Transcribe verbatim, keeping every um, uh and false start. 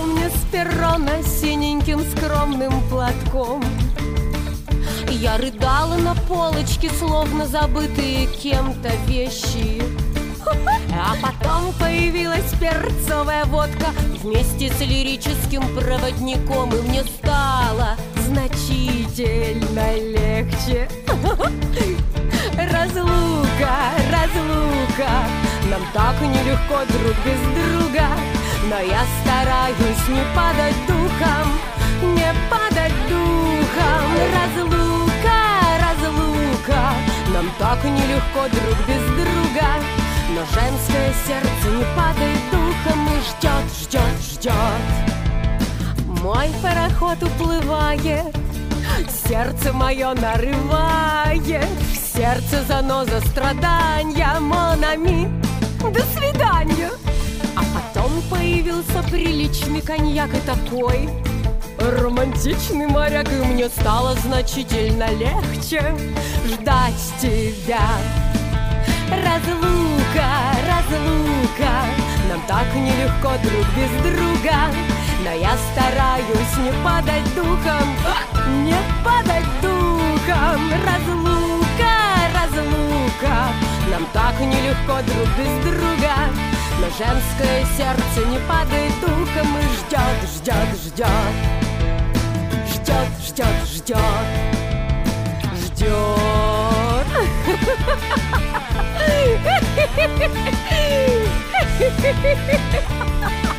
помахал мне с перрона синеньким скромным платком. Я рыдала на полочке, словно забытые кем-то вещи. А потом появилась перцовая водка вместе с лирическим проводником, и мне стало значительно легче. Разлука, разлука, нам так нелегко друг без друга, но я стараюсь не падать духом, не падать духом. Разлука, разлука, нам так нелегко друг без друга, но женское сердце не падает духом и ждет, ждет, ждет. Мой пароход уплывает, сердце мое нарывает, в сердце заноза страдания, мон ами, до свидания. А потом появился приличный коньяк и такой романтичный моряк, и мне стало значительно легче ждать тебя. Разлука, разлука, нам так нелегко друг без друга, но я стараюсь не падать духом, не падать духом. Разлука, разлука, нам так нелегко друг без друга, но женское сердце не падает духом и ждет, ждет, ждет, ждет, ждет, ждет, ждет. Ha ha ha ha ha!